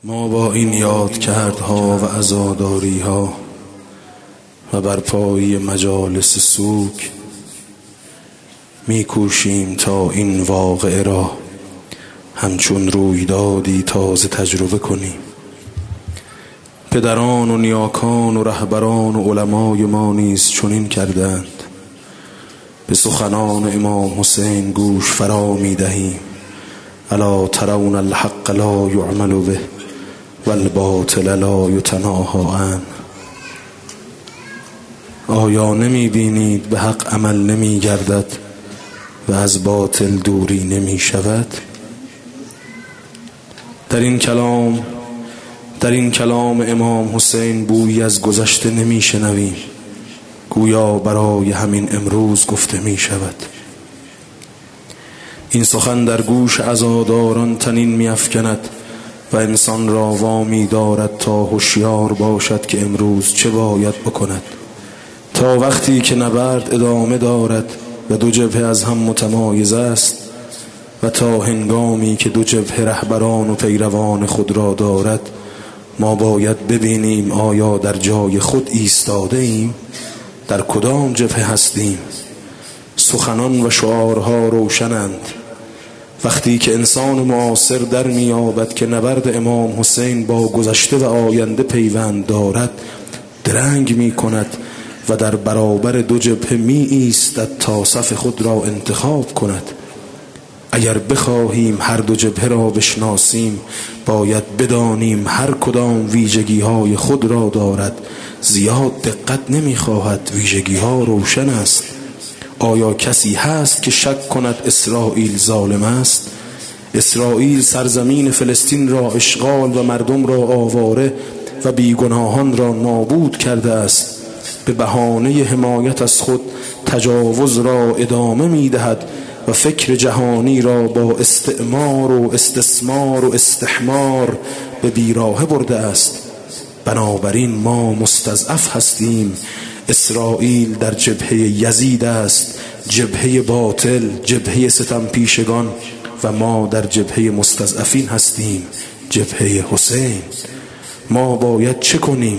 ما با این یادکردها و عزاداریها و برپایی مجالس سوگ میکوشیم تا این واقعه را همچون رویدادی تازه تجربه کنیم. پدران و نیاکان و رهبران و علمای ما نیز چنین کردند. به سخنان امام حسین گوش فرا میدهیم. الا ترون الحق لا یعمل به والباطل لا یتناهی عنه. آیا نمی بینید به حق عمل نمی گردد و از باطل دوری نمی شود؟ در این کلام امام حسین بویی از گذشته نمی شنویم، گویا برای همین امروز گفته می شود. این سخن در گوش عزاداران طنین می افکند و انسان را وامی دارد تا هوشیار باشد که امروز چه باید بکند. تا وقتی که نبرد ادامه دارد و دو جبهه از هم متمایز است و تا هنگامی که دو جبهه رهبران و پیروان خود را دارد، ما باید ببینیم آیا در جای خود ایستاده ایم؟ در کدام جبهه هستیم؟ سخنان و شعارها روشنند. وقتی که انسان معاصر در میابد که نبرد امام حسین با گذشته و آینده پیوند دارد، درنگ می کند و در برابر دو جبهه می ایستد تا صف خود را انتخاب کند. اگر بخواهیم هر دو جبهه را بشناسیم، باید بدانیم هر کدام ویژگی های خود را دارد. زیاد دقت نمی خواهد، ویژگی ها روشن است. آیا کسی هست که شک کند اسرائیل ظالم است؟ اسرائیل سرزمین فلسطین را اشغال و مردم را آواره و بیگناهان را نابود کرده است. به بهانه حمایت از خود تجاوز را ادامه می دهد و فکر جهانی را با استعمار و استثمار و استحمار به بیراهه برده است. بنابراین ما مستضعف هستیم. اسرائیل در جبهه یزید است، جبهه باطل، جبهه ستم پیشگان، و ما در جبهه مستضعفین هستیم، جبهه حسین. ما باید چه کنیم؟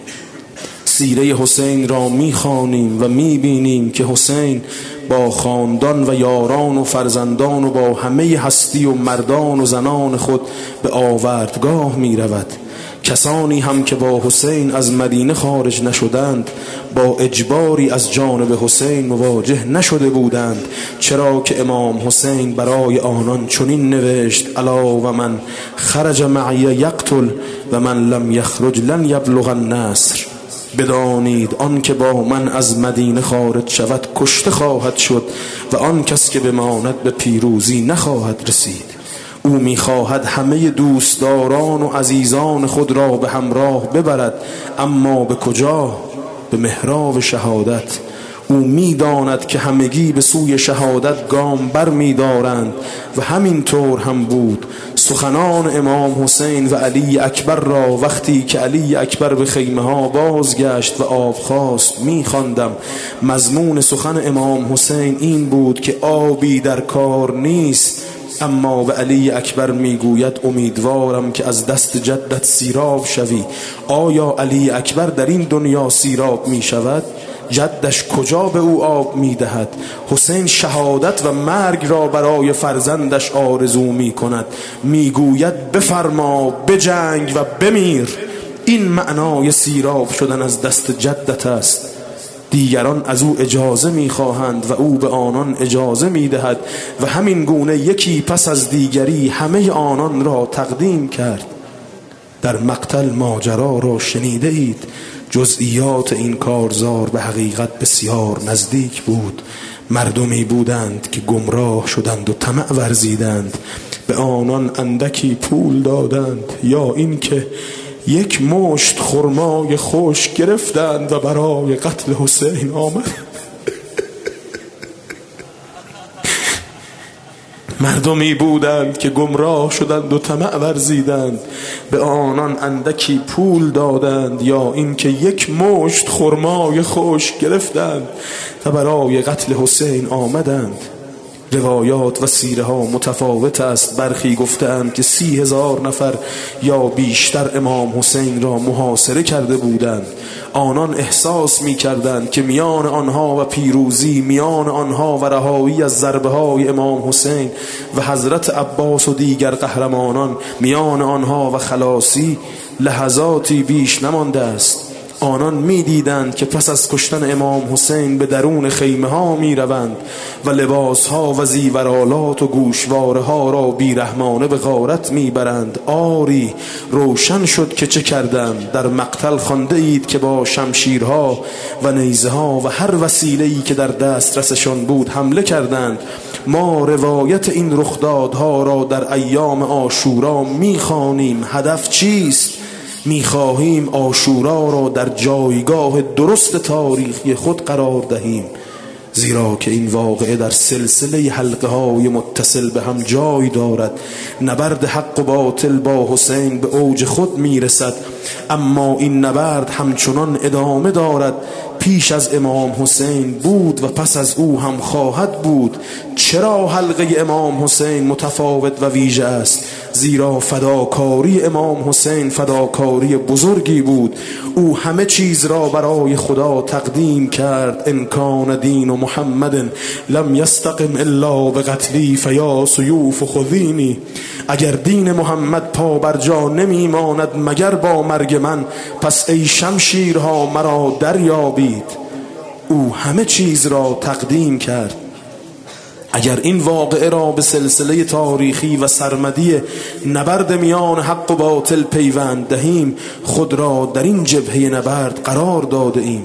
سیره حسین را میخوانیم و میبینیم که حسین با خاندان و یاران و فرزندان و با همه هستی و مردان و زنان خود به آوردگاه میرود. کسانی هم که با حسین از مدینه خارج نشدند با اجباری از جانب حسین مواجه نشده بودند، چرا که امام حسین برای آنان چنین نوشت: الا و من خرج معی یقتل و من لم یخرج لن یبلغ النصر. بدانید آن که با من از مدینه خارج شود کشته خواهد شد و آن کس که بماند به پیروزی نخواهد رسید. او میخواهد همه دوستداران و عزیزان خود را به همراه ببرد، اما به کجا؟ به محراب شهادت. او میداند که همگی به سوی شهادت گام بر میدارند و همین طور هم بود. سخنان امام حسین و علی اکبر را وقتی که علی اکبر به خیمه ها بازگشت و آب خواست میخواندم. مضمون سخن امام حسین این بود که آبی در کار نیست، اما به علی اکبر میگوید امیدوارم که از دست جدت سیراب شوی. آیا علی اکبر در این دنیا سیراب می شود؟ جدش کجا به او آب می دهد؟ حسین شهادت و مرگ را برای فرزندش آرزو می کند. می گوید بفرما، بجنگ و بمیر. این معنای سیراب شدن از دست جدت است. دیگران از او اجازه می خواهند و او به آنان اجازه می دهد و همین گونه یکی پس از دیگری همه آنان را تقدیم کرد. در مقتل ماجرا را شنیده اید. جزئیات این کارزار به حقیقت بسیار نزدیک بود. مردمی بودند که گمراه شدند و طمع ورزیدند، به آنان اندکی پول دادند یا این که یک مشت خرمای خشک گرفتند و برای قتل حسین آمد. مردمی بودند که گمراه شدند و طمع ورزیدند، به آنان اندکی پول دادند یا اینکه یک مشت خرمای خشک گرفتند و برای قتل حسین آمدند. روایات و سیره ها متفاوت است. برخی گفتند که 30,000 نفر یا بیشتر امام حسین را محاصره کرده بودند. آنان احساس می کردند که میان آنها و پیروزی، میان آنها و رهایی از ضربه های امام حسین و حضرت عباس و دیگر قهرمانان، میان آنها و خلاصی لحظاتی بیش نمانده است. آنان می دیدند که پس از کشتن امام حسین به درون خیمه ها می روند و لباس ها و زیورالات و گوشواره ها را بیرحمانه به غارت می برند. آری روشن شد که چه کردند. در مقتل خوانده اید که با شمشیرها و نیزه ها و هر وسیله‌ای که در دسترسشان بود حمله کردند. ما روایت این رخدادها را در ایام عاشورا می خوانیم. هدف چیست؟ می‌خواهیم عاشورا را در جایگاه درست تاریخی خود قرار دهیم، زیرا که این واقعه در سلسله حلقه های متصل به هم جای دارد. نبرد حق و باطل با حسین به اوج خود میرسد، اما این نبرد همچنان ادامه دارد. پیش از امام حسین بود و پس از او هم خواهد بود. چرا حلقه امام حسین متفاوت و ویژه است؟ زیرا فداکاری امام حسین فداکاری بزرگی بود. او همه چیز را برای خدا تقدیم کرد. ان کان دین و محمد لم یستقم الا بقتلی فیا سیوف خذینی. اگر دین محمد پا بر جا نمی ماند مگر با مرگ من، پس ای شمشیرها مرا دریابید. او همه چیز را تقدیم کرد. اگر این واقعه را به سلسله تاریخی و سرمدی نبرد میان حق و باطل پیوند دهیم، خود را در این جبهه نبرد قرار داده ایم.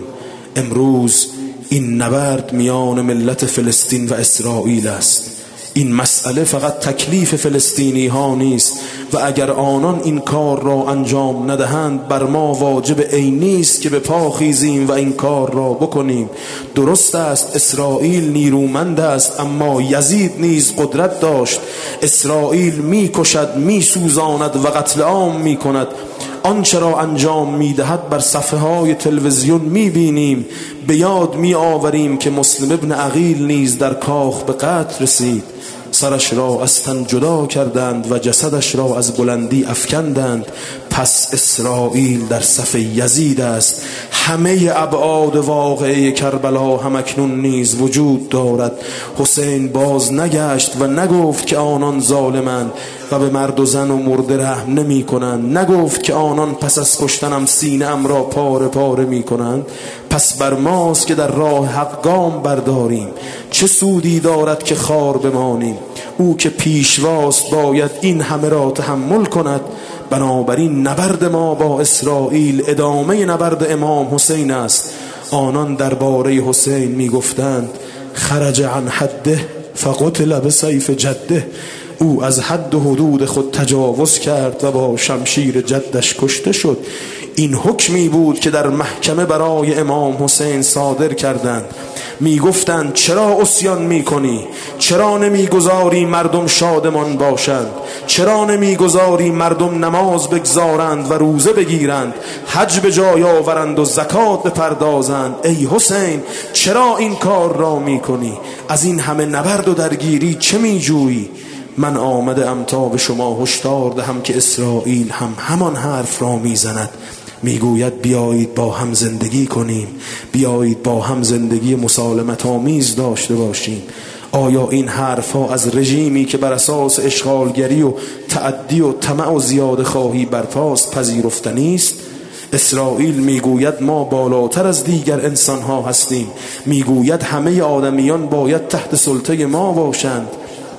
امروز این نبرد میان ملت فلسطین و اسرائیل است. این مسئله فقط تکلیف فلسطینی ها نیست و اگر آنان این کار را انجام ندهند بر ما واجب عینی است که به پا خیزیم و این کار را بکنیم. درست است اسرائیل نیرومند است، اما یزید نیز قدرت داشت. اسرائیل می کشد، می سوزاند و قتل عام می کند. آنچه را انجام میدهد بر صفحه های تلویزیون میبینیم. به یاد می آوریم که مسلم ابن عقیل نیز در کاخ به قتل رسید. سرش را از تن جدا کردند و جسدش را از بلندی افکندند. پس اسرائیل در صف یزید است. همه ابعاد واقعه کربلا همکنون نیز وجود دارد. حسین باز نگشت و نگفت که آنان ظالمند و به مرد و زن و مرده رحم نمی کنند. نگفت که آنان پس از کشتنم سینه ام را پاره پاره می کنند. پس بر ماست که در راه حق گام برداریم. چه سودی دارد که خار بمانیم؟ او که پیشواست باید این همه را تحمل کند. بنابراین نبرد ما با اسرائیل ادامه نبرد امام حسین است. آنان درباره حسین می گفتند خرج عن حده فقتل بسیف جده. او از حد و حدود خود تجاوز کرد و با شمشیر جدش کشته شد. این حکمی بود که در محکمه برای امام حسین صادر کردند. می گفتند چرا عصیان می کنی؟ چرا نمی گذاری مردم شادمان باشند؟ چرا نمی گذاری مردم نماز بگذارند و روزه بگیرند، حج به جای آورند و زکات بپردازند؟ ای حسین چرا این کار را می کنی؟ از این همه نبرد و درگیری چه می جویی؟ من آمده ام تا به شما هشدار دهم که اسرائیل هم همان حرف را می زند. میگوید بیایید با هم زندگی کنیم، بیایید با هم زندگی مسالمت آمیز داشته باشیم. آیا این حرف ها از رژیمی که بر اساس اشغالگری و تعدی و طمع و زیاده خواهی برپاست پذیرفتنی است؟ اسرائیل میگوید ما بالاتر از دیگر انسان ها هستیم. میگوید همه آدمیان باید تحت سلطه ما باشند.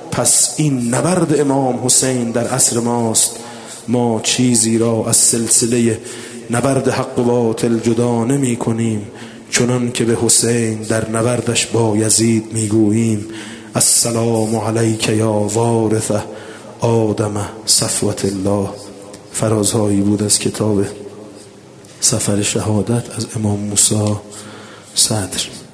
پس این نبرد امام حسین در عصر ماست. ما چیزی را از سلسله نبرد حق و باطل جدا نمی کنیم، چنان که به حسین در نبردش با یزید میگوییم السلام علیک یا وارث آدم صفوة الله. فرازهایی بود از کتاب سفر شهادت از امام موسی صدر.